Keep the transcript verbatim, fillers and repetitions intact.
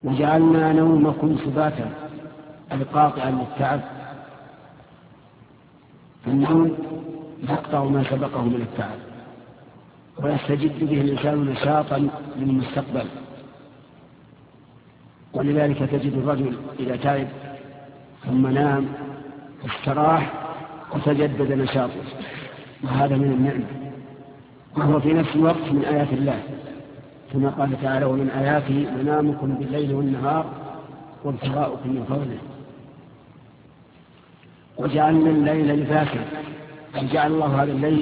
وجعلنا نومكم سباتا أي قاطعا للتعب، النوم يقطع ما سبقه من التعب ويستجد به الإنسان نشاطا للمستقبل. ولذلك تجد الرجل إذا تعب ثم نام استراح وتجدد نشاطه، وهذا من النعمة، وهو في نفس الوقت من آيات الله، كما قال تعالى: ومن آياته منامكم بالليل والنهار وابتغاؤكم من فضله. وجعلنا الليل لباسا، جعل الله هذا الليل